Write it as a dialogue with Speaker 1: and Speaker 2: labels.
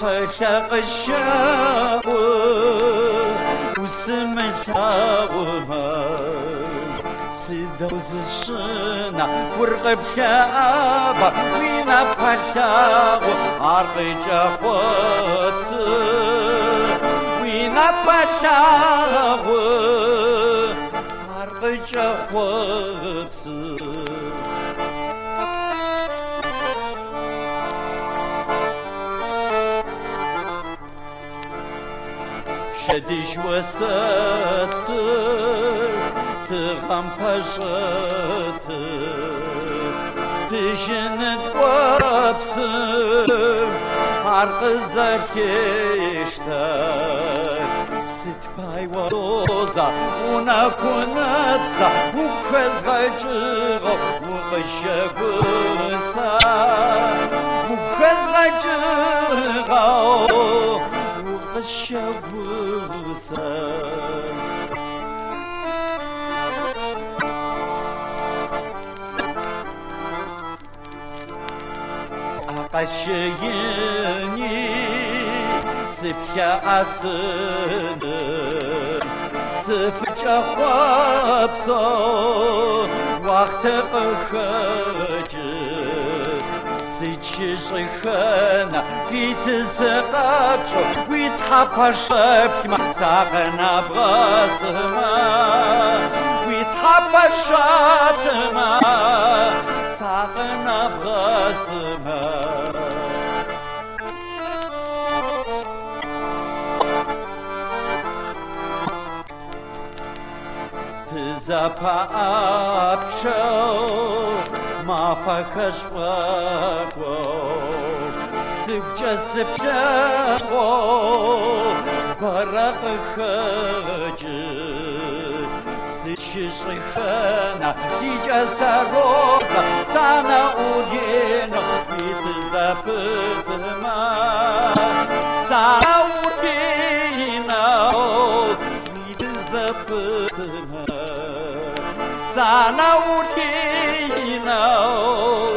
Speaker 1: حشق الشاق وسم الشاق سيدوز الشنا ورقب شابا وينا بشاق عرقي جاخوت وينا بشاق عرقي جاخوت شديش وسات تغم بشغت تجند وابسر عرق زكيشتر ست باي وروزا ونكونتزا وخز غجغو وغشقوسا وخز غجغو وغشقوسا قشيني سبيا أسن سفجا خوابسو وقت قخج سيتشي خنا في تزقابشو ويتحبا شبكما ساقنا بغاسما ويتحبا شبكما ساقنا بغاسما تزابا أبشو ما فكش فاقو سبجا سبجاقو برق خج سيشي خنا سيجا سروزا سانا أودينو بيتزابتما سانا أودينو بيتزابتما سانا أودينو